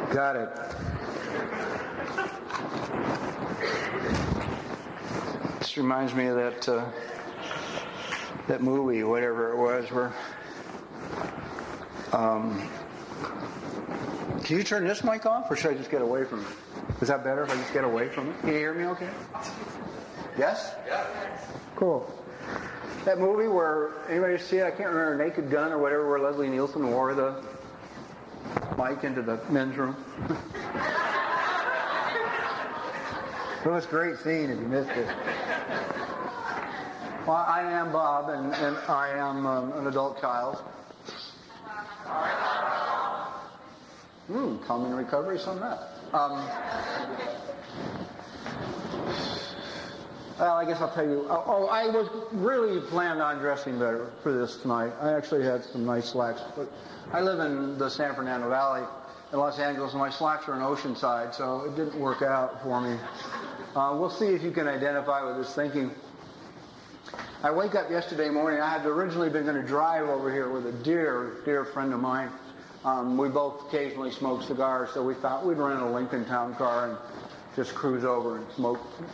Got it. This reminds me of that movie, whatever it was, where can you turn this mic off, or should I just get away from it? Is that better if I just get away from it? Can you hear me okay? Yes? Yeah. Cool. That movie where, anybody see it? I can't remember, Naked Gun or whatever, where Leslie Nielsen wore the mic into the men's room. It was a great scene if you missed it. Well, I am Bob, and I am an adult child. Common recovery, some of that. Well, I guess I'll tell you. I was really planned on dressing better for this tonight. I actually had some nice slacks, but I live in the San Fernando Valley in Los Angeles, and my slacks are in Oceanside, so it didn't work out for me. We'll see if you can identify with this thinking. I wake up yesterday morning. I had originally been going to drive over here with a dear friend of mine. We both occasionally smoke cigars, so we thought we'd rent a Lincoln Town car and just cruise over and smoke,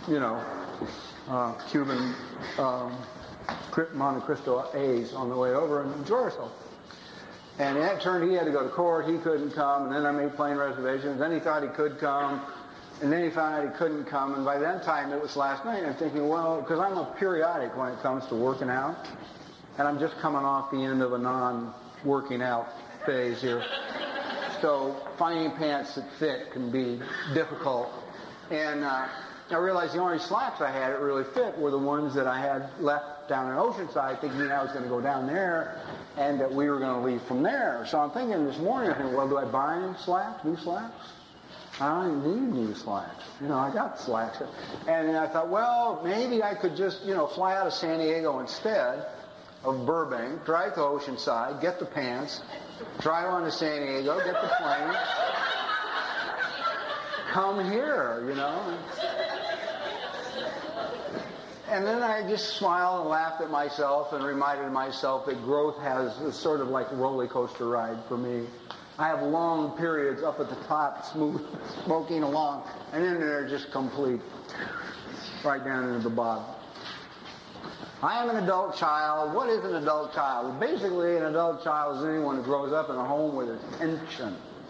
Cuban Monte Cristo A's on the way over and enjoy ourselves. And it turned he had to go to court, he couldn't come, and then I made plane reservations, then he thought he could come, and then he found out he couldn't come, and by that time it was last night, and I'm thinking, well, because I'm a periodic when it comes to working out, and I'm just coming off the end of a non-working out phase here. So finding pants that fit can be difficult. And I realized the only slacks I had that really fit were the ones that I had left down in Oceanside, thinking I was going to go down there and that we were going to leave from there. So I'm thinking this morning, well, do I buy new slacks? I don't need new slacks. I got slacks. And I thought, well, maybe I could just, fly out of San Diego instead of Burbank, drive to Oceanside, get the pants, drive on to San Diego, get the plane, come here, And then I just smiled and laughed at myself and reminded myself that growth has a sort of like a roller coaster ride for me. I have long periods up at the top, smooth, smoking along, and then they're just complete, right down into the bottom. I am an adult child. What is an adult child? Well, basically, an adult child is anyone who grows up in a home with tension.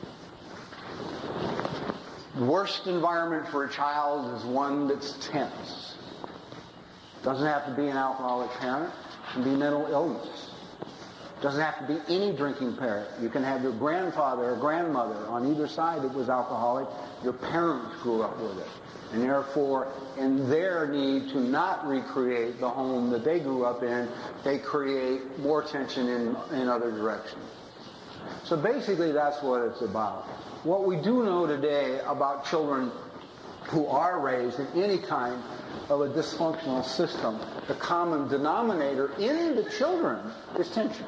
The worst environment for a child is one that's tense. Doesn't have to be an alcoholic parent. It can be mental illness. Doesn't have to be any drinking parent. You can have your grandfather or grandmother on either side that was alcoholic. Your parents grew up with it. And therefore, in their need to not recreate the home that they grew up in, they create more tension in other directions. So basically, that's what it's about. What we do know today about children who are raised in any kind of a dysfunctional system, the common denominator in the children is tension.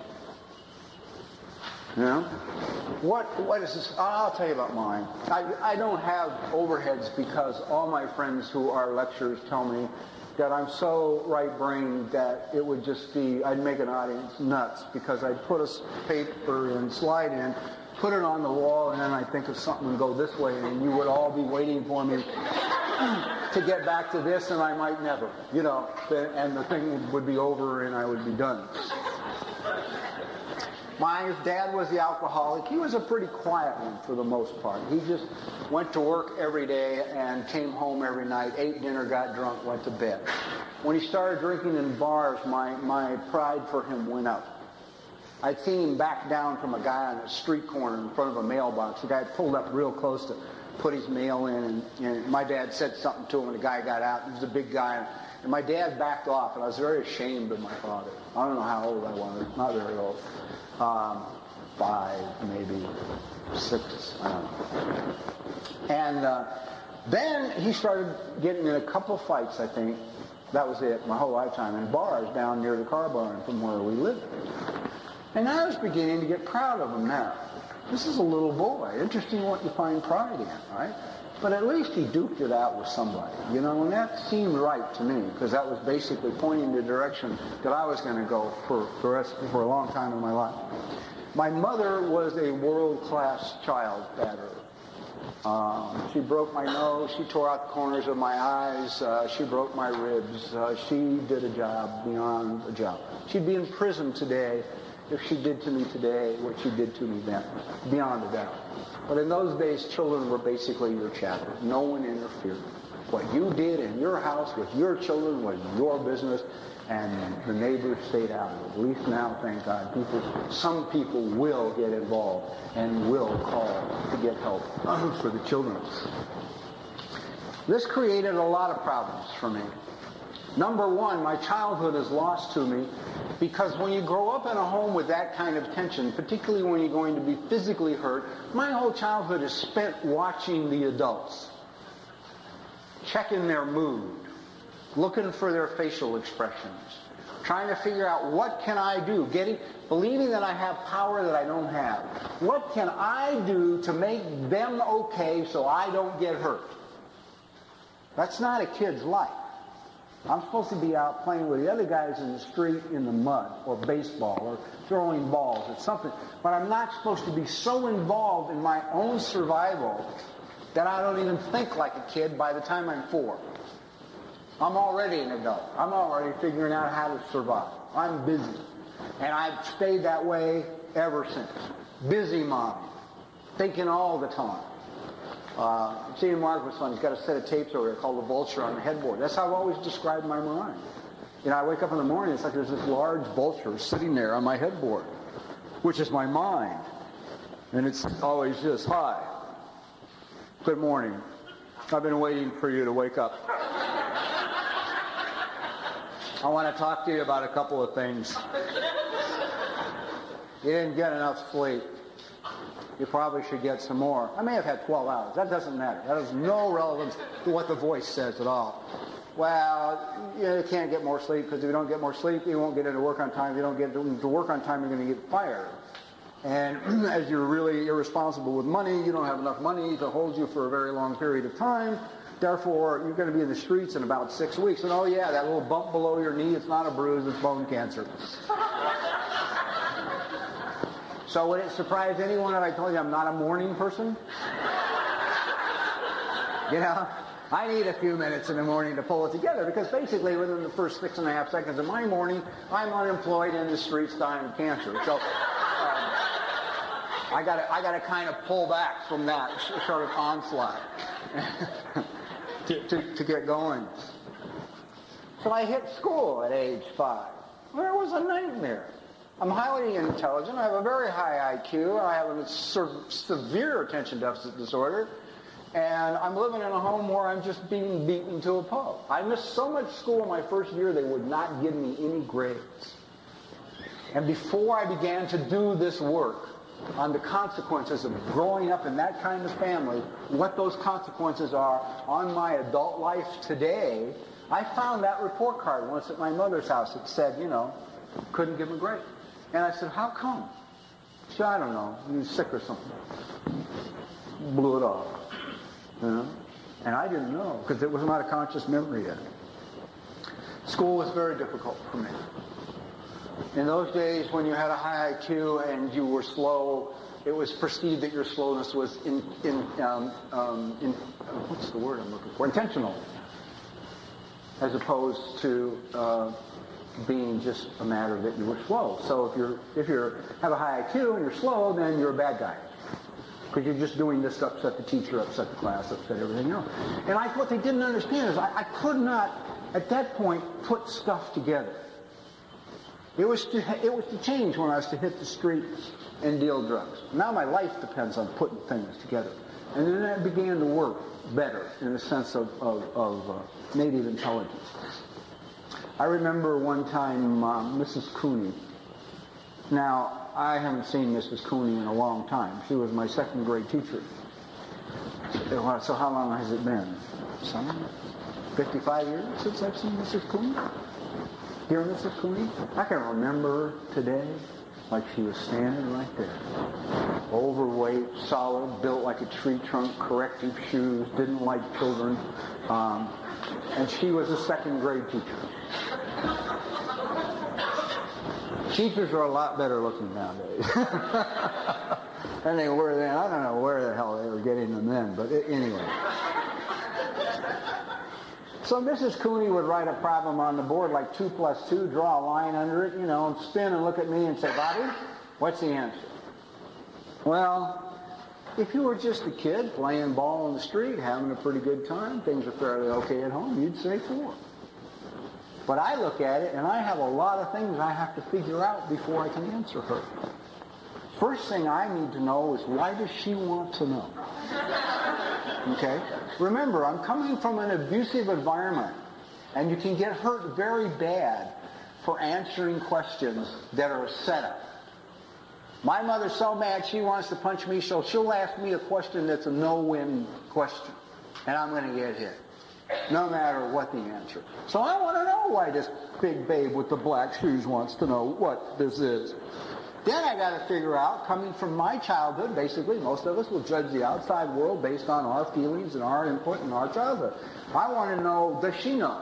What is this? I'll tell you about mine. I don't have overheads because all my friends who are lecturers tell me that I'm so right-brained that it would just be, I'd make an audience nuts because I'd put a paper and slide in, put it on the wall, and then I'd think of something and go this way, and you would all be waiting for me to get back to this, and I might never, and the thing would be over and I would be done. My dad was the alcoholic. He was a pretty quiet one for the most part. He just went to work every day and came home every night, ate dinner, got drunk, went to bed. When he started drinking in bars, my pride for him went up. I'd seen him back down from a guy on a street corner in front of a mailbox. The guy pulled up real close to put his mail in, and my dad said something to him, and the guy got out. He was a big guy, and my dad backed off, and I was very ashamed of my father. I don't know how old I was, not very old. 5, maybe 6, I don't know. And then he started getting in a couple fights, I think. That was it, my whole lifetime, in bars down near the car barn from where we lived. And I was beginning to get proud of him now. This is a little boy. Interesting what you find pride in, right? But at least he duked it out with somebody, and that seemed right to me, because that was basically pointing the direction that I was going to go for a long time in my life. My mother was a world-class child batterer. She broke my nose. She tore out the corners of my eyes. She broke my ribs. She did a job beyond a job. She'd be in prison today if she did to me today what she did to me then, beyond a doubt. But in those days, children were basically your chattel. No one interfered. What you did in your house with your children was your business, and the neighbors stayed out of it. At least now, thank God, some people will get involved and will call to get help for the children. This created a lot of problems for me. Number one, my childhood is lost to me because when you grow up in a home with that kind of tension, particularly when you're going to be physically hurt, my whole childhood is spent watching the adults, checking their mood, looking for their facial expressions, trying to figure out what can I do, believing that I have power that I don't have. What can I do to make them okay so I don't get hurt? That's not a kid's life. I'm supposed to be out playing with the other guys in the street in the mud, or baseball, or throwing balls, or something. But I'm not supposed to be so involved in my own survival that I don't even think like a kid by the time I'm 4. I'm already an adult. I'm already figuring out how to survive. I'm busy. And I've stayed that way ever since. Busy mommy. Thinking all the time. Seeing Mark was fun. He's got a set of tapes over there called The Vulture on the headboard. That's how I've always described my mind. You know, I wake up in the morning, it's like there's this large vulture sitting there on my headboard, which is my mind. And it's always just, hi. Good morning. I've been waiting for you to wake up. I want to talk to you about a couple of things. You didn't get enough sleep. You probably should get some more. I may have had 12 hours. That doesn't matter. That has no relevance to what the voice says at all. Well, you can't get more sleep because if you don't get more sleep, you won't get into work on time. If you don't get into work on time, you're going to get fired. And as you're really irresponsible with money, you don't have enough money to hold you for a very long period of time. Therefore, you're going to be in the streets in about 6 weeks. And oh yeah, that little bump below your knee, it's not a bruise, it's bone cancer. So would it surprise anyone if I told you I'm not a morning person? You know, I need a few minutes in the morning to pull it together because basically within the first 6.5 seconds of my morning, I'm unemployed in the streets dying of cancer. So I got to kind of pull back from that sort of onslaught to get going. So I hit school at age 5. Well, it was a nightmare. I'm highly intelligent. I have a very high IQ. I have a severe attention deficit disorder. And I'm living in a home where I'm just being beaten to a pulp. I missed so much school in my first year, they would not give me any grades. And before I began to do this work on the consequences of growing up in that kind of family, what those consequences are on my adult life today, I found that report card once at my mother's house that said, you know, couldn't give a grade. And I said, how come? She said, I don't know. He was sick or something. Blew it off. You know? And I didn't know because it was not a conscious memory yet. School was very difficult for me. In those days when you had a high IQ and you were slow, it was perceived that your slowness was what's the word I'm looking for? Intentional. As opposed to being just a matter that you were slow. So if you have a high IQ and you're slow, then you're a bad guy. Because you're just doing this to upset the teacher, upset the class, upset everything else. And what they didn't understand is I could not, at that point, put stuff together. It was to change when I was to hit the street and deal drugs. Now my life depends on putting things together. And then that began to work better in the sense of native intelligence. I remember one time Mrs. Cooney. Now, I haven't seen Mrs. Cooney in a long time. She was my second grade teacher. So how long has it been? 55 years since I've seen Mrs. Cooney? Dear Mrs. Cooney? I can remember her today like she was standing right there. Overweight, solid, built like a tree trunk, corrective shoes, didn't like children. And she was a second grade teacher. Teachers are a lot better looking nowadays. And they were then. I don't know where the hell they were getting them then, but anyway. So Mrs. Cooney would write a problem on the board like 2 + 2, draw a line under it, and spin and look at me and say, Bobby, what's the answer? Well, if you were just a kid playing ball in the street, having a pretty good time, things are fairly okay at home, you'd say 4. But I look at it and I have a lot of things I have to figure out before I can answer her. First thing I need to know is, why does she want to know? Okay? Remember, I'm coming from an abusive environment, and you can get hurt very bad for answering questions that are a setup. My mother's so mad she wants to punch me, so she'll ask me a question that's a no-win question, and I'm going to get hit, no matter what the answer. So I want to know why this big babe with the black shoes wants to know what this is. Then I got to figure out, coming from my childhood, basically, most of us will judge the outside world based on our feelings and our input in our childhood. I want to know, does she know?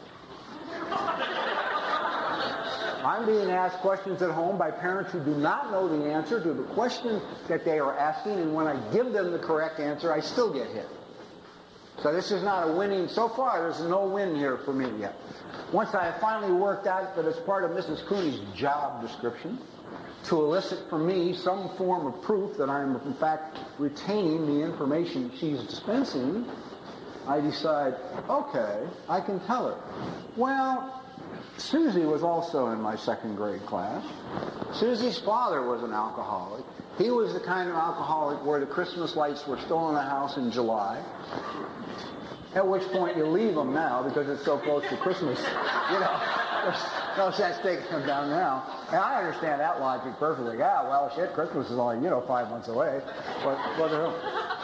I'm being asked questions at home by parents who do not know the answer to the question that they are asking, and when I give them the correct answer, I still get hit. So this is not a winning. So far, there's no win here for me yet. Once I have finally worked out that it's part of Mrs. Cooney's job description to elicit from me some form of proof that I'm, in fact, retaining the information she's dispensing, I decide, okay, I can tell her. Well, Susie was also in my 2nd grade class. Susie's father was an alcoholic. He was the kind of alcoholic where the Christmas lights were still in the house in July, at which point you leave them now because it's so close to Christmas. There's no sense taking them down now. And I understand that logic perfectly. Yeah, well, shit, Christmas is only, 5 months away. What the hell?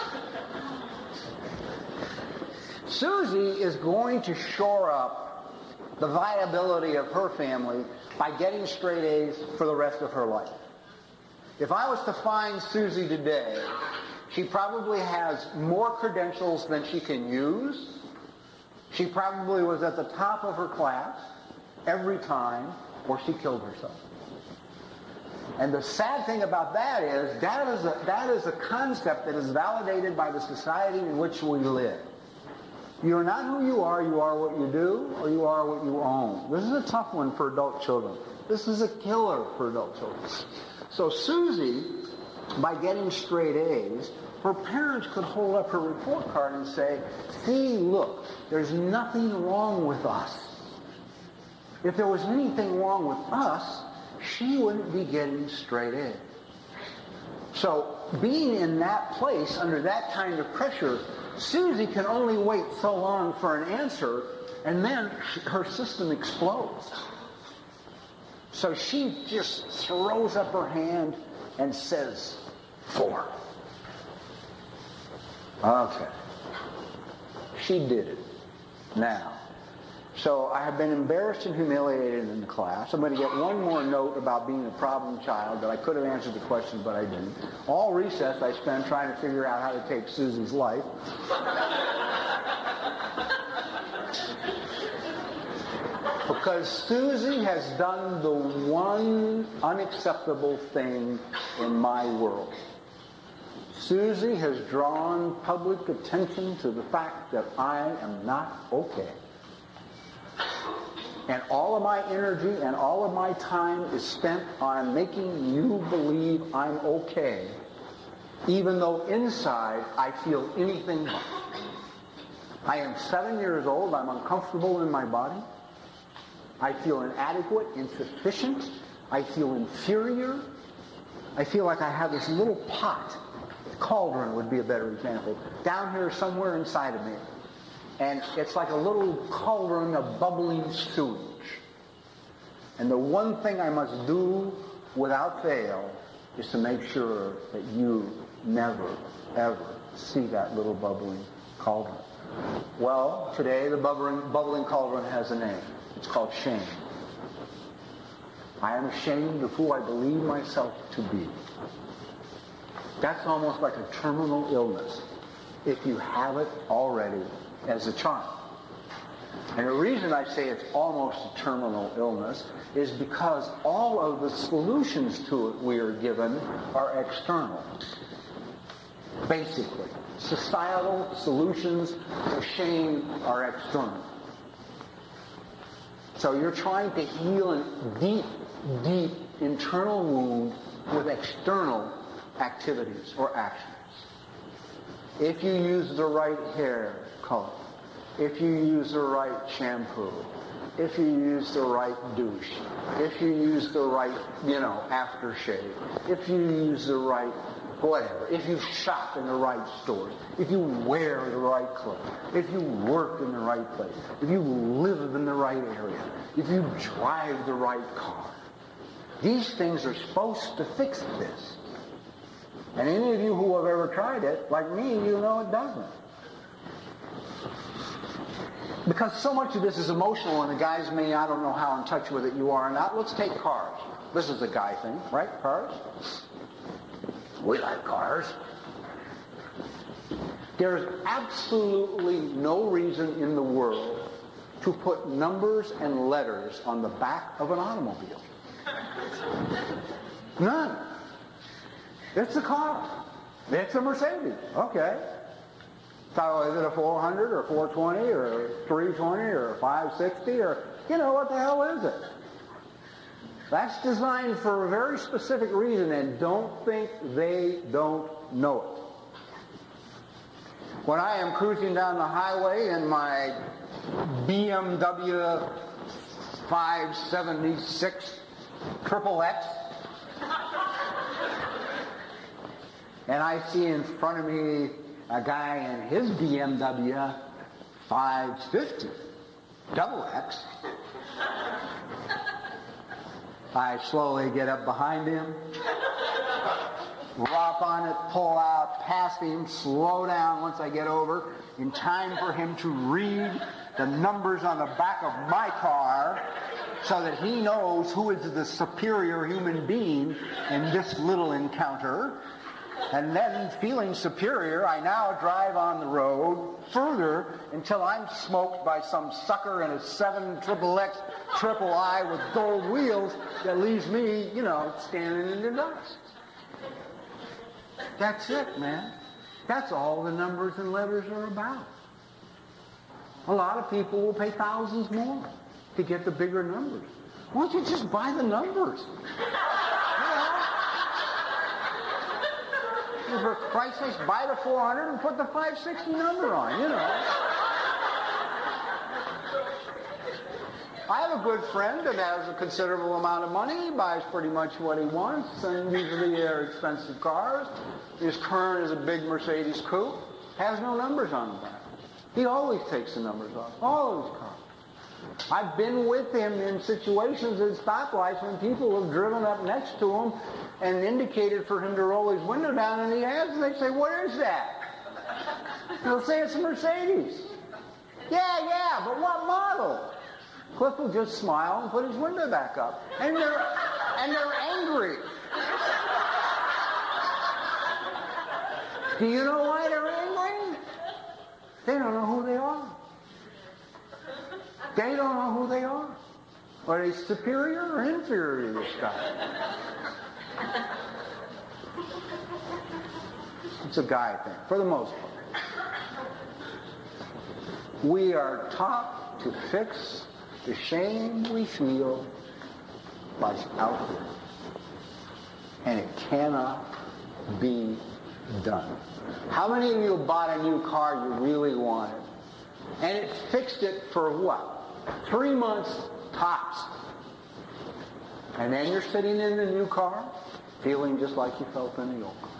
Susie is going to shore up the viability of her family by getting straight A's for the rest of her life. If I was to find Susie today, she probably has more credentials than she can use. She probably was at the top of her class every time, or she killed herself. And the sad thing about that is a concept that is validated by the society in which we live. You're not who you are what you do, or you are what you own. This is a tough one for adult children. This is a killer for adult children. So Susie, by getting straight A's, her parents could hold up her report card and say, see, look, there's nothing wrong with us. If there was anything wrong with us, she wouldn't be getting straight A's. So being in that place, under that kind of pressure, Susie can only wait so long for an answer, and then her system explodes. So she just throws up her hand and says, 4. Okay. She did it. Now. So I have been embarrassed and humiliated in the class. I'm going to get one more note about being a problem child, that I could have answered the question, but I didn't. All recess I spent trying to figure out how to take Susie's life. Because Susie has done the one unacceptable thing in my world. Susie has drawn public attention to the fact that I am not okay. And all of my energy and all of my time is spent on making you believe I'm okay, even though inside I feel anything but. I am 7 years old. I'm uncomfortable in my body. I feel inadequate, insufficient. I feel inferior. I feel like I have this little pot. Cauldron would be a better example. Down here somewhere inside of me. And it's like a little cauldron of bubbling sewage. And the one thing I must do without fail is to make sure that you never, ever see that little bubbling cauldron. Well, today the bubbling cauldron has a name. It's called shame. I am ashamed of who I believe myself to be. That's almost like a terminal illness if you have it already as a child. And the reason I say it's almost a terminal illness is because all of the solutions to it we are given are external. Basically, societal solutions to shame are external. So you're trying to heal a deep, deep internal wound with external activities or actions. If you use the right hair color, if you use the right shampoo, if you use the right douche, if you use the right, aftershave, if you use the right whatever, if you shop in the right stores, if you wear the right clothes, if you work in the right place, if you live in the right area, if you drive the right car, these things are supposed to fix this. And any of you who have ever tried it, like me, you know it doesn't. Because so much of this is emotional, and the guys may, I don't know how in touch with it you are or not. Let's take cars. This is a guy thing, right? Cars? We like cars. There's absolutely no reason in the world to put numbers and letters on the back of an automobile. None. It's a car. It's a Mercedes. Okay. So is it a 400 or 420 or 320 or 560 or, what the hell is it? That's designed for a very specific reason, and don't think they don't know it. When I am cruising down the highway in my BMW 576 XXX, and I see in front of me a guy in his BMW 550 XX, I slowly get up behind him, drop on it, pull out, pass him, slow down once I get over, in time for him to read the numbers on the back of my car so that he knows who is the superior human being in this little encounter. And then, feeling superior, I now drive on the road further until I'm smoked by some sucker in a 7XXX triple I with gold wheels that leaves me, standing in the dust. That's it, man. That's all the numbers and letters are about. A lot of people will pay thousands more to get the bigger numbers. Why don't you just buy the numbers? For Christ's sake, buy the 400 and put the 560 number on, I have a good friend that has a considerable amount of money. He buys pretty much what he wants, and usually they're expensive cars. His current is a big Mercedes coupe. Has no numbers on the back. He always takes the numbers off. All of his cars. I've been with him in situations at stoplights when people have driven up next to him and indicated for him to roll his window down, and he has, and they say, "What is that?" He'll say, "It's a Mercedes." Yeah, but what model? Cliff will just smile and put his window back up. And they're angry. Do you know why they're angry? They don't know who they are. They don't know who they are. Are they superior or inferior to this guy? It's a guy thing, for the most part. We are taught to fix the shame we feel by outward. And it cannot be done. How many of you bought a new car you really wanted? And it fixed it for what? 3 months tops. And then you're sitting in the new car, feeling just like you felt in the old car.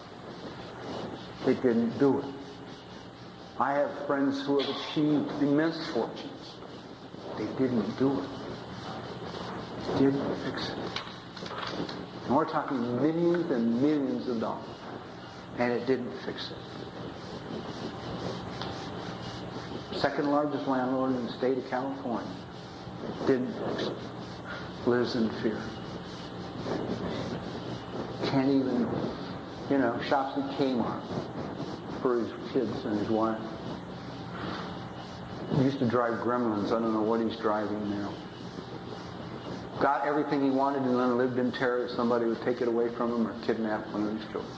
It didn't do it. I have friends who have achieved immense fortunes. They didn't do it. Didn't fix it. And we're talking millions and millions of dollars. And it didn't fix it. Second largest landlord in the state of California. Didn't fix it. Lives in fear. Can't even, shops at Kmart for his kids and his wife. He used to drive Gremlins. I don't know what he's driving now. Got everything he wanted and then lived in terror that somebody would take it away from him or kidnap one of his children.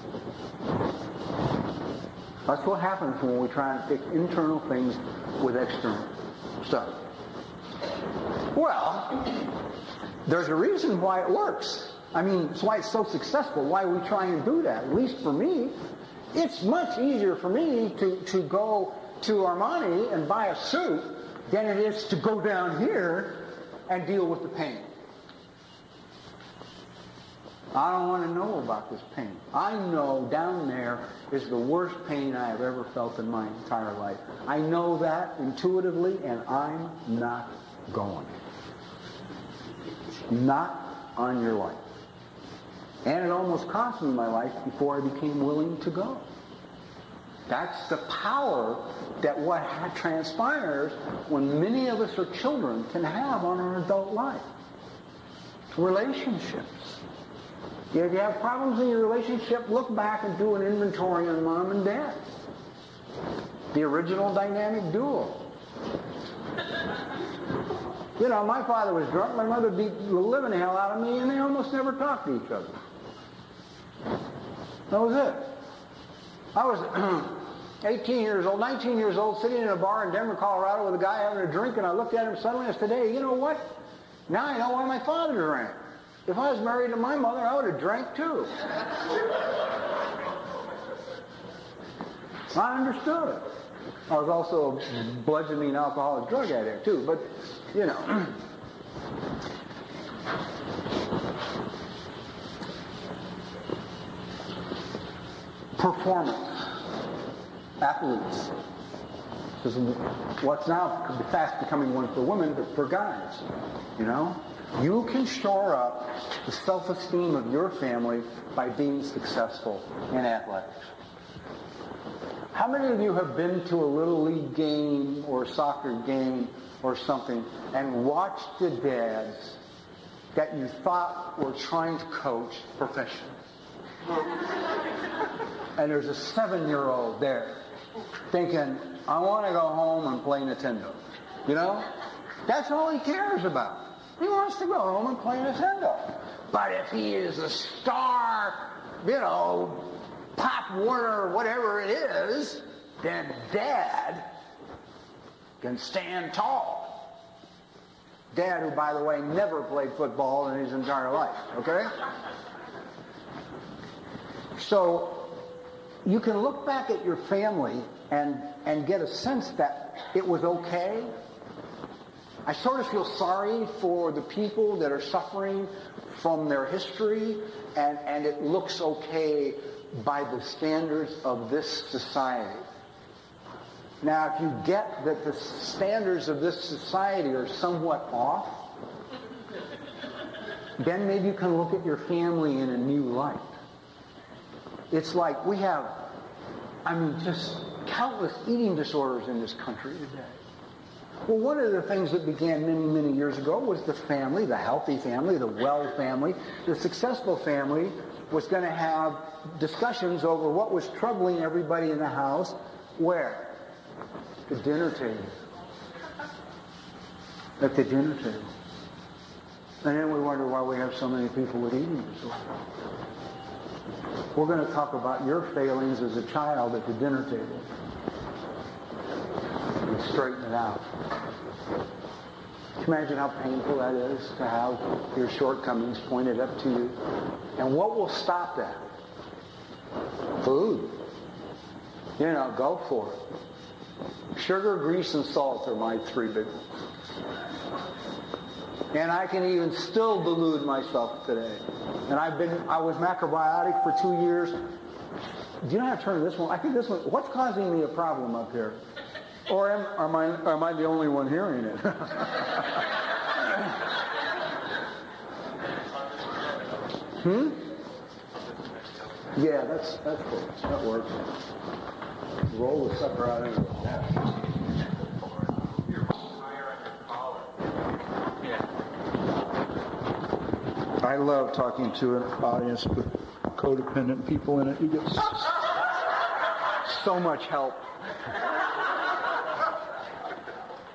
That's what happens when we try and fix internal things with external stuff. Well, there's a reason why it works. I mean, it's why it's so successful, why we try and do that. At least for me, it's much easier for me to go to Armani and buy a suit than it is to go down here and deal with the pain. I don't want to know about this pain. I know down there is the worst pain I have ever felt in my entire life. I know that intuitively, and I'm not going. Not on your life. And it almost cost me my life before I became willing to go. That's the power that what transpires when many of us are children can have on our adult life. Relationships. If you have problems in your relationship, look back and do an inventory on mom and dad. The original dynamic duo. You know, my father was drunk, my mother beat the living hell out of me, and they almost never talked to each other. That was it. I was 18 years old, 19 years old, sitting in a bar in Denver, Colorado with a guy having a drink, and I looked at him suddenly and I said, hey, you know what? Now I know why my father drank. If I was married to my mother, I would have drank too. I understood. I was also a bludgeoning alcoholic drug addict too, but, you know. Performance. Athletes. This is what's now fast becoming one for women, but for guys. You know? You can shore up the self-esteem of your family by being successful in athletics. How many of you have been to a little league game or a soccer game or something and watched the dads that you thought were trying to coach professionally? And there's a 7-year-old there thinking, I want to go home and play Nintendo. You know? That's all he cares about. He wants to go home and play Nintendo. But if he is a star, you know, Pop Warner, whatever it is, then Dad can stand tall. Dad, who, by the way, never played football in his entire life, okay? So you can look back at your family and get a sense that it was okay. I sort of feel sorry for the people that are suffering from their history, and it looks okay by the standards of this society. Now, if you get that the standards of this society are somewhat off, then maybe you can look at your family in a new light. It's like we have, just countless eating disorders in this country today. Well, one of the things that began many, many years ago was the family, the healthy family, the well family, the successful family was going to have discussions over what was troubling everybody in the house. Where? The dinner table. At the dinner table. And then we wonder why we have so many people with eating disorders. We're going to talk about your failings as a child at the dinner table. And straighten it out. Can you imagine how painful that is to have your shortcomings pointed up to you? And what will stop that? Food. You know, go for it. Sugar, grease, and salt are my 3 big ones. And I can even still delude myself today. And I was macrobiotic for 2 years. Do you know how to turn this one? I think this one, what's causing me a problem up here? Or am I the only one hearing it? Yeah, that's cool. That works. Roll the sucker out into the I love talking to an audience with codependent people in it. You get so much help.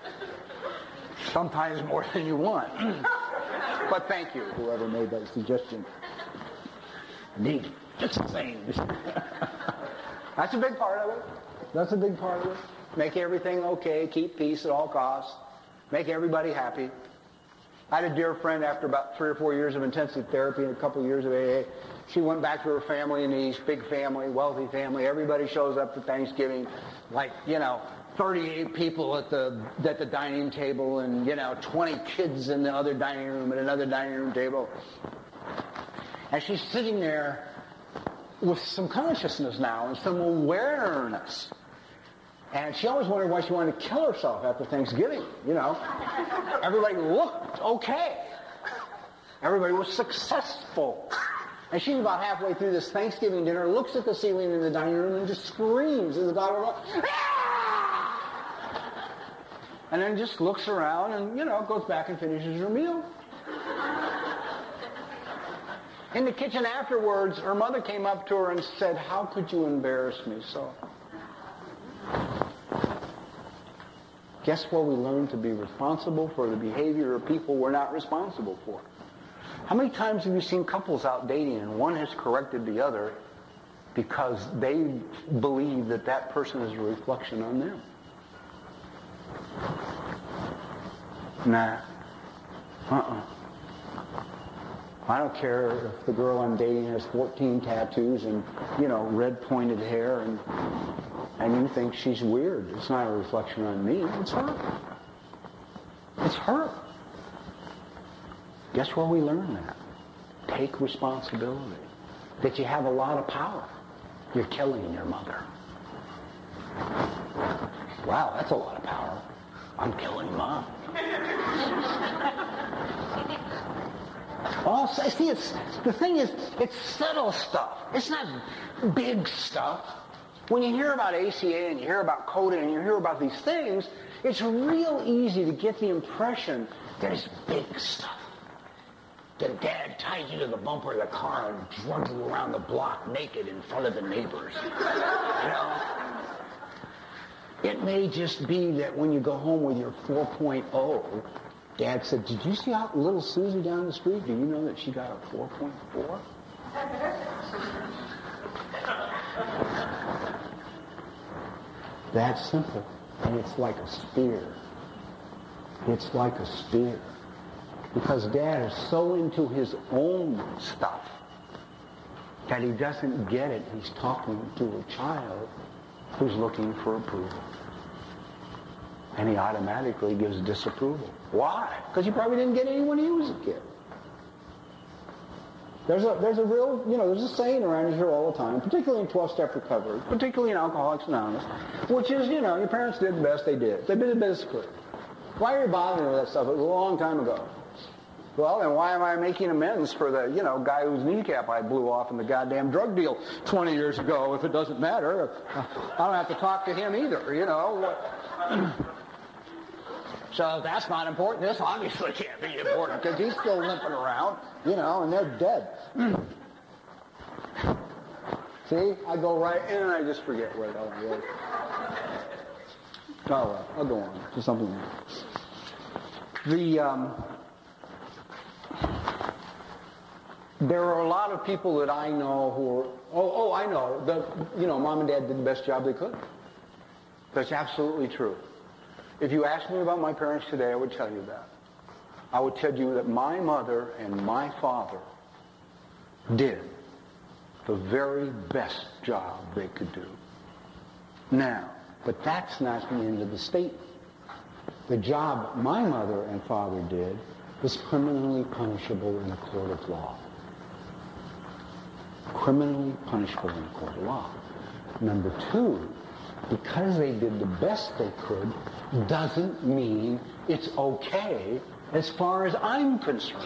Sometimes more than you want. But thank you, whoever made that suggestion. Indeed, just the same. That's a big part of it. That's a big part of it. Make everything okay, keep peace at all costs, make everybody happy. I had a dear friend after about 3 or 4 years of intensive therapy and a couple of years of AA. She went back to her family in the East, big family, wealthy family. Everybody shows up for Thanksgiving, like, 38 people at the dining table and, 20 kids in the other dining room at another dining room table. And she's sitting there with some consciousness now and some awareness. And she always wondered why she wanted to kill herself after Thanksgiving, Everybody looked okay. Everybody was successful. And she's about halfway through this Thanksgiving dinner, looks at the ceiling in the dining room and just screams in the dining room, "Ah!" And then just looks around and, goes back and finishes her meal. In the kitchen afterwards, her mother came up to her and said, "How could you embarrass me so?" Guess where we learn to be responsible for the behavior of people we're not responsible for? How many times have you seen couples out dating and one has corrected the other because they believe that person is a reflection on them? Nah. I don't care if the girl I'm dating has 14 tattoos and, red pointed hair and you think she's weird. It's not a reflection on me. It's her. It's her. Guess where we learn that? Take responsibility. That you have a lot of power. You're killing your mother. Wow, that's a lot of power. I'm killing Mom. See, the thing is, it's subtle stuff. It's not big stuff. When you hear about ACA and you hear about CODA and you hear about these things, it's real easy to get the impression that it's big stuff. That Dad tied you to the bumper of the car and drug you around the block naked in front of the neighbors. It may just be that when you go home with your 4.0, Dad said, "Did you see how little Susie down the street? Do you know that she got a 4.4? That's simple. And it's like a spear. It's like a spear. Because Dad is so into his own stuff that he doesn't get it. He's talking to a child who's looking for approval. And he automatically gives disapproval. Why? Because he probably didn't get any when he was a kid. There's a real, there's a saying around here all the time, particularly in 12-step recovery, particularly in Alcoholics Anonymous, which is, your parents did the best they did. They did the best they could. Why are you bothering with that stuff? It was a long time ago. Well, then why am I making amends for the, guy whose kneecap I blew off in the goddamn drug deal 20 years ago if it doesn't matter? I don't have to talk to him either, So if that's not important, this obviously can't be important because he's still limping around, and they're dead. See, I go right in and I just forget where the hell I was. Oh, well, I'll go on to something else. There are a lot of people that I know who are, I know, Mom and Dad did the best job they could. That's absolutely true. If you asked me about my parents today, I would tell you that. I would tell you that my mother and my father did the very best job they could do. Now, but that's not the end of the statement. The job my mother and father did was criminally punishable in a court of law. Criminally punishable in a court of law. Number two, because they did the best they could doesn't mean it's okay as far as I'm concerned.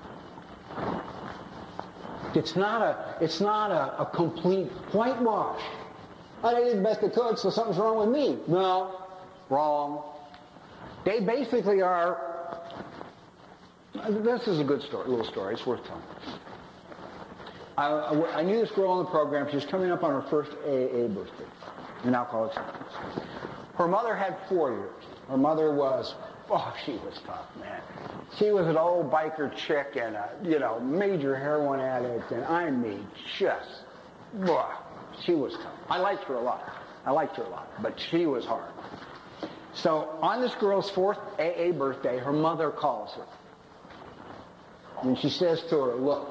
It's not a complete whitewash. I did the best I could, so something's wrong with me. No, wrong. They basically are. This is a good story, little story. It's worth telling. I knew this girl in the program. She was coming up on her first AA birthday in Alcoholics Anonymous. Her mother had 4 years. Her mother was Oh, she was tough, man. She was an old biker chick and a, major heroin addict, and I mean, she was tough. I liked her a lot, but she was hard. So on this girl's 4th AA birthday, her mother calls her. And she says to her, look,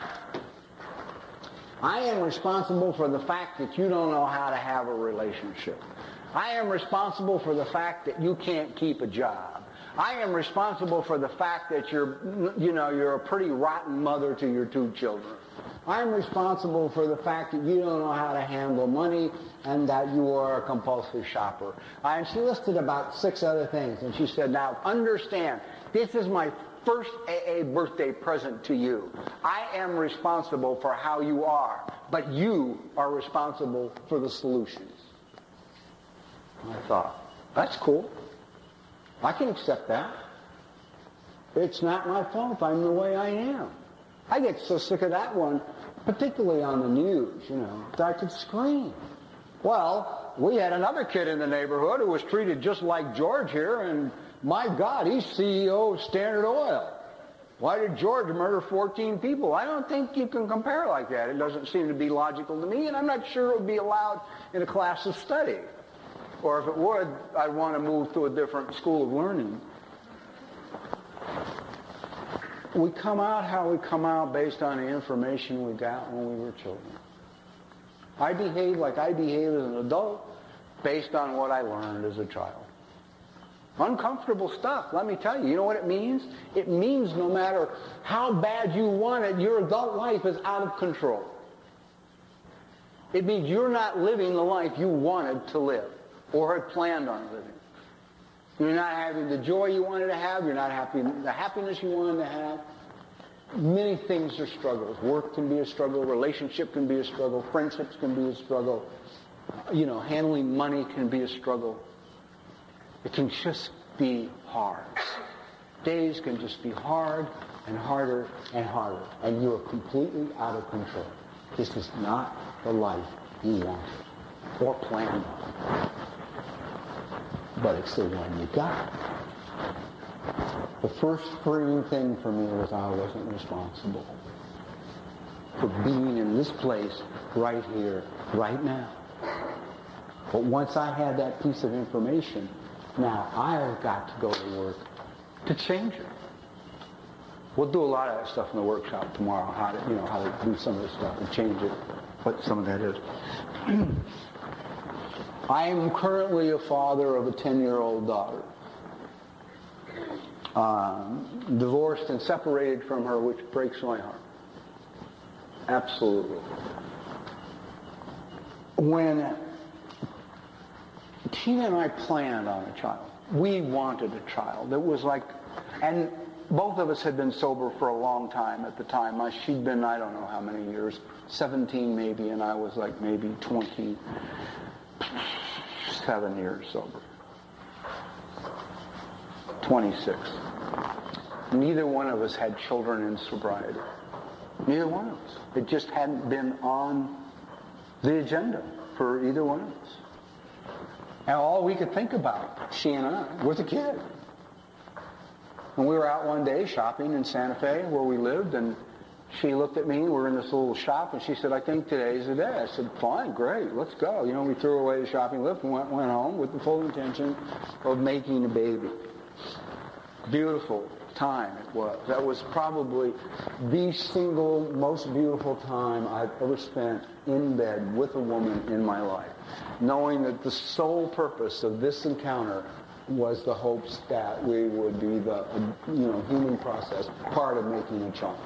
I am responsible for the fact that you don't know how to have a relationship. I am responsible for the fact that you can't keep a job. I am responsible for the fact that you're a pretty rotten mother to your 2 children. I'm responsible for the fact that you don't know how to handle money and that you are a compulsive shopper. And she listed about 6 other things. And she said, now understand, this is my first AA birthday present to you. I am responsible for how you are, but you are responsible for the solutions. I thought, that's cool. I can accept that. It's not my fault. I'm the way I am. I get so sick of that one, particularly on the news, that I could scream. Well, we had another kid in the neighborhood who was treated just like George here, and my God, he's CEO of Standard Oil. Why did George murder 14 people? I don't think you can compare like that. It doesn't seem to be logical to me, and I'm not sure it would be allowed in a class of study. Or if it would, I'd want to move to a different school of learning. We come out how we come out based on the information we got when we were children. I behave like I behave as an adult based on what I learned as a child. Uncomfortable stuff, let me tell you. You know what it means? It means no matter how bad you want it, your adult life is out of control. It means you're not living the life you wanted to live or had planned on living. You're not having the joy you wanted to have. You're not having the happiness you wanted to have. Many things are struggles. Work can be a struggle. Relationship can be a struggle. Friendships can be a struggle. Handling money can be a struggle. It can just be hard. Days can just be hard and harder and harder. And you are completely out of control. This is not the life you wanted or planned on. But it's the one you got. The first freeing thing for me was I wasn't responsible for being in this place right here, right now. But once I had that piece of information, now I've got to go to work to change it. We'll do a lot of that stuff in the workshop tomorrow, how to do some of this stuff and change it, what some of that is. I am currently a father of a 10-year-old daughter. Divorced and separated from her, which breaks my heart. Absolutely. When Tina and I planned on a child, we wanted a child. It was like, and both of us had been sober for a long time at the time. She'd been, I don't know how many years, 17 maybe, and I was like maybe 27 years sober. 26. Neither one of us had children in sobriety. Neither one of us. It just hadn't been on the agenda for either one of us. And all we could think about, she and I, was a kid. And we were out one day shopping in Santa Fe where we lived, and she looked at me, we were in this little shop, and she said, I think today's the day. I said, fine, great, let's go. We threw away the shopping list and went home with the full intention of making a baby. Beautiful time it was. That was probably the single most beautiful time I've ever spent in bed with a woman in my life, knowing that the sole purpose of this encounter was the hopes that we would be the human process, part of making a child.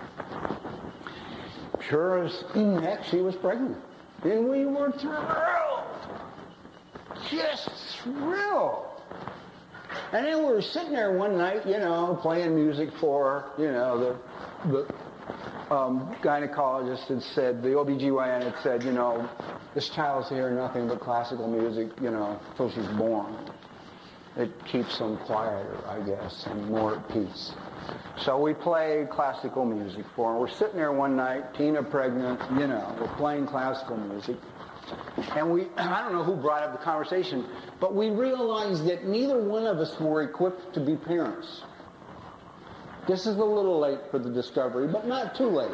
Sure as heck, she was pregnant. And we were thrilled. Just thrilled. And then we were sitting there one night, playing music for her. The gynecologist had said, the OBGYN had said, this child's hearing nothing but classical music, till she's born. It keeps them quieter, I guess, and more at peace. So we played classical music for her. We're sitting there one night, Tina pregnant, we're playing classical music. And I don't know who brought up the conversation, but we realized that neither one of us were equipped to be parents. This is a little late for the discovery, but not too late.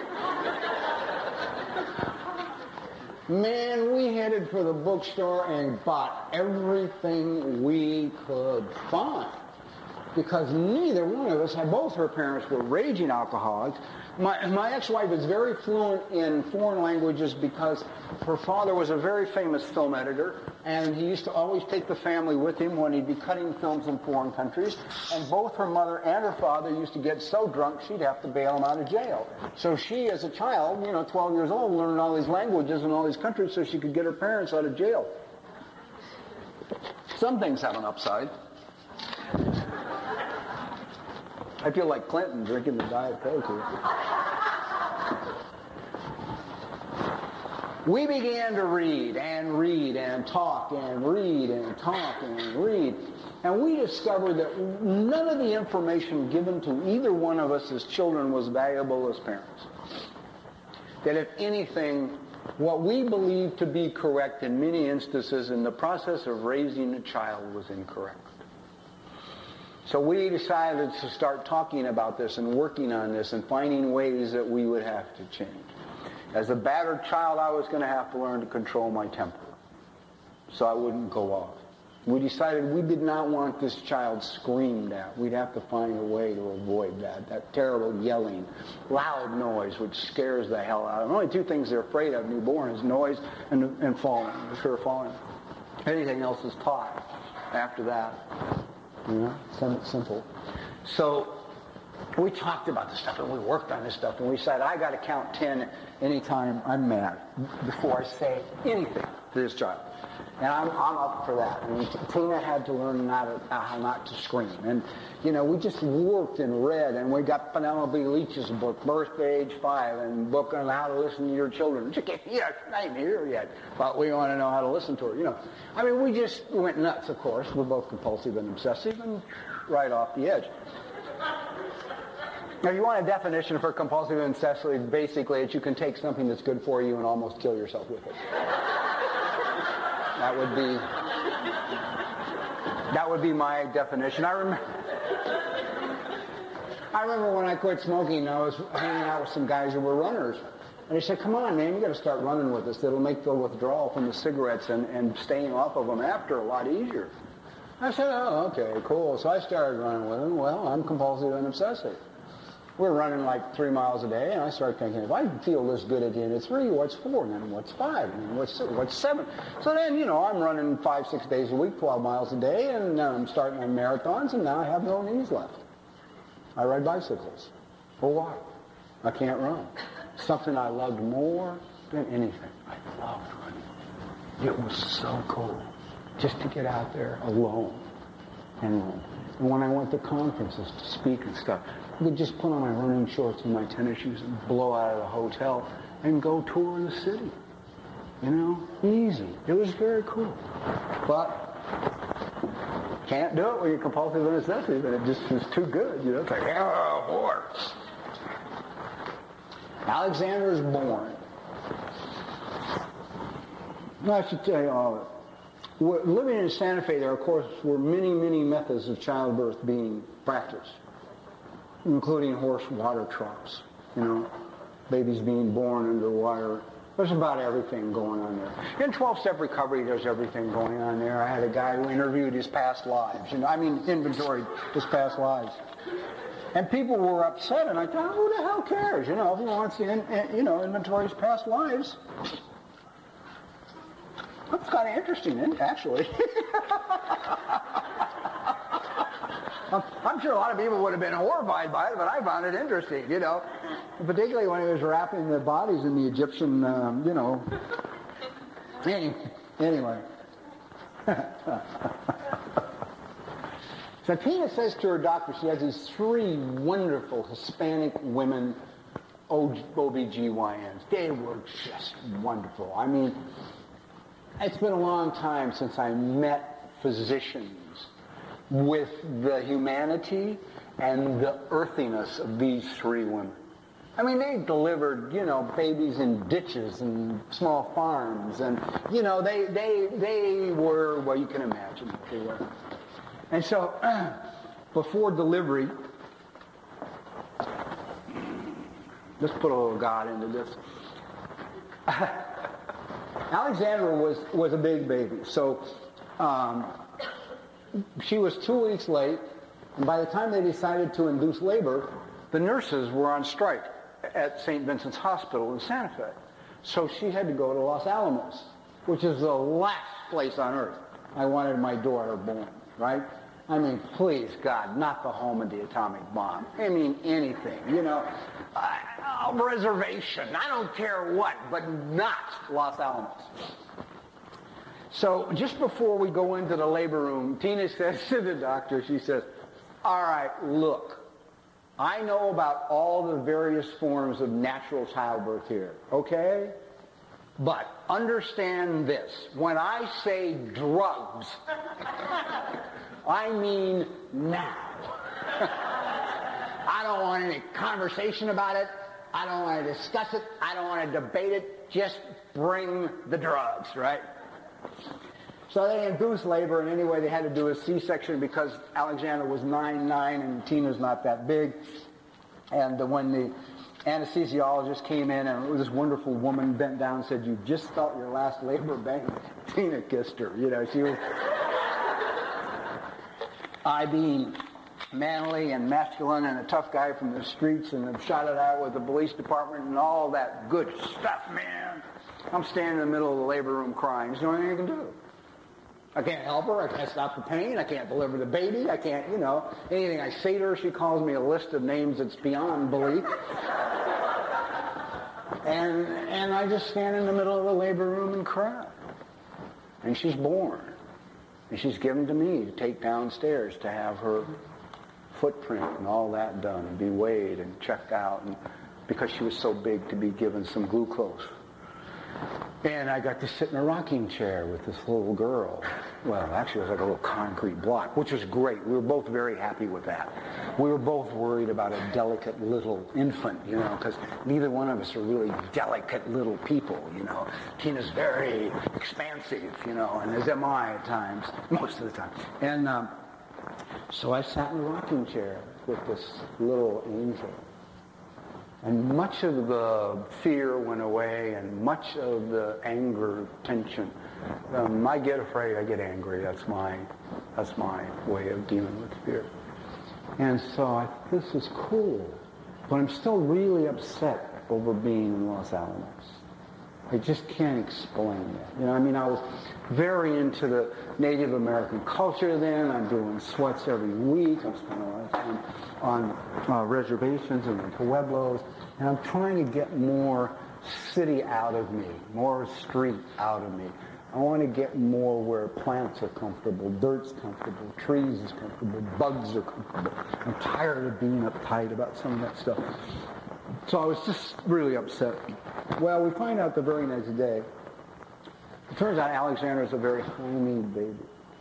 Man, we headed for the bookstore and bought everything we could find. Because neither one of us both her parents were raging alcoholics. My ex-wife is very fluent in foreign languages because her father was a very famous film editor, and he used to always take the family with him when he'd be cutting films in foreign countries. And both her mother and her father used to get so drunk she'd have to bail them out of jail. So she, as a child, 12 years old, learned all these languages in all these countries so she could get her parents out of jail. Some things have an upside. I feel like Clinton drinking the Diet Coke here. We began to read and talk and read and talk and read. And we discovered that none of the information given to either one of us as children was valuable as parents. That if anything, what we believed to be correct in many instances in the process of raising a child was incorrect. So we decided to start talking about this and working on this and finding ways that we would have to change. As a battered child, I was going to have to learn to control my temper so I wouldn't go off. We decided we did not want this child screamed at. We'd have to find a way to avoid that terrible yelling, loud noise which scares the hell out of them. The only two things they're afraid of newborn is noise and falling, the fear of falling. Anything else is taught after that. Simple. So we talked about this stuff and we worked on this stuff and we said, I got to count 10 anytime I'm mad before I say anything to this child. And I'm up for that. And Tina had to learn how not to scream. And, we just worked and read, and we got Penelope Leach's book, Birth to Age 5, and book on how to listen to your children. Yes, I ain't here yet, but we want to know how to listen to her, we just went nuts, of course. We're both compulsive and obsessive, and right off the edge. Now, if you want a definition for compulsive and obsessive, basically it's you can take something that's good for you and almost kill yourself with it. That would be my definition. I remember when I quit smoking, I was hanging out with some guys who were runners. And they said, come on, man, you got to start running with us. It'll make the withdrawal from the cigarettes and staying off of them after a lot easier. I said, oh, okay, cool. So I started running with them. Well, I'm compulsive and obsessive. We're running like 3 miles a day, and I started thinking, if I feel this good at the end of 3, what's 4? And then what's 5? And then what's 7? So then, I'm running 5-6 days a week, 12 miles a day, and now I'm starting on marathons, and now I have no knees left. I ride bicycles. For what? I can't run. Something I loved more than anything. I loved running. It was so cool just to get out there alone and run. And when I went to conferences to speak and stuff, I could just put on my running shorts and my tennis shoes and blow out of the hotel and go tour the city. Easy. It was very cool. But can't do it when you're compulsive and obsessive, and it just is too good. It's like, oh, boy. Alexander is born. I should tell you all that. Living in Santa Fe, there, of course, were many, many methods of childbirth being practiced, including horse water troughs, babies being born underwater. There's about everything going on there. In 12-step recovery, there's everything going on there. I had a guy who interviewed his past lives, inventoried his past lives. And people were upset, and I thought, who the hell cares? If he wants to, inventory his past lives. That's kind of interesting, actually. I'm sure a lot of people would have been horrified by it, but I found it interesting, particularly when he was wrapping the bodies in the Egyptian, Anyway. So Tina says to her doctor, she has these 3 wonderful Hispanic women OBGYNs. They were just wonderful. It's been a long time since I met physicians with the humanity and the earthiness of these 3 women. I mean, they delivered, babies in ditches and small farms, and, they were, well, you can imagine what they were. And so, before delivery, let's put a little God into this. Alexandra was a big baby, so she was 2 weeks late, and by the time they decided to induce labor, the nurses were on strike at St. Vincent's Hospital in Santa Fe. So she had to go to Los Alamos, which is the last place on earth I wanted my daughter born, right? I mean, please, God, not the home of the atomic bomb. I mean, anything, a reservation, I don't care what, but not Los Alamos. So just before we go into the labor room, Tina says to the doctor, she says, all right, look, I know about all the various forms of natural childbirth here, okay? But understand this, when I say drugs, I mean now. I don't want any conversation about it. I don't want to discuss it. I don't want to debate it. Just bring the drugs, right? So they induced labor, and anyway, they had to do a C-section because Alexandra was 9'9", and Tina's not that big. And when the anesthesiologist came in, and this wonderful woman bent down and said, "You just felt your last labor bang," Tina kissed her. She was... I being manly and masculine and a tough guy from the streets and have shot it out with the police department and all that good stuff, man. I'm standing in the middle of the labor room crying. There's nothing I can do. I can't help her. I can't stop the pain. I can't deliver the baby. I can't, anything I say to her, she calls me a list of names that's beyond belief. And I just stand in the middle of the labor room and cry. And she's born. And she's given to me to take downstairs to have her footprint and all that done and be weighed and checked out, and because she was so big, to be given some glucose. And I got to sit in a rocking chair with this little girl. Well, actually, it was like a little concrete block, which was great. We were both very happy with that. We were both worried about a delicate little infant, because neither one of us are really delicate little people, Tina's very expansive, and as am I at times, most of the time. And so I sat in a rocking chair with this little angel. And much of the fear went away, and much of the anger, tension. I get afraid, I get angry. That's my way of dealing with fear. And so I thought, this is cool. But I'm still really upset over being in Los Alamos. I just can't explain that. I was very into the Native American culture then. I'm doing sweats every week. I'm spending a lot of time on reservations and in pueblos. And I'm trying to get more city out of me, more street out of me. I want to get more where plants are comfortable, dirt's comfortable, trees is comfortable, bugs are comfortable. I'm tired of being uptight about some of that stuff. So I was just really upset. Well, we find out the very next day, it turns out Alexandra is a very high-need baby.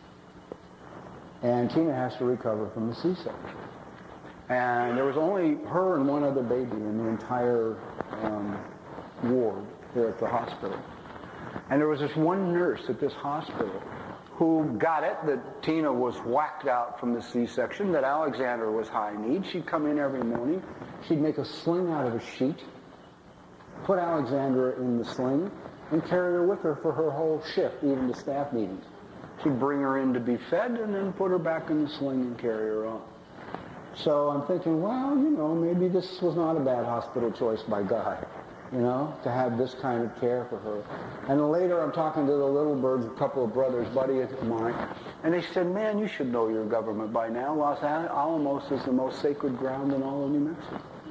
And Tina has to recover from the C-section. And there was only her and one other baby in the entire ward there at the hospital. And there was this one nurse at this hospital who got it that Tina was whacked out from the C-section, that Alexandra was high need. She'd come in every morning. She'd make a sling out of a sheet, put Alexandra in the sling, and carry her with her for her whole shift, even to staff meetings. She'd bring her in to be fed and then put her back in the sling and carry her on. So I'm thinking, well, maybe this was not a bad hospital choice by God, to have this kind of care for her. And later I'm talking to the Little Birds, a couple of brothers, buddies of mine, and they said, man, you should know your government by now. Los Alamos is the most sacred ground in all of New Mexico.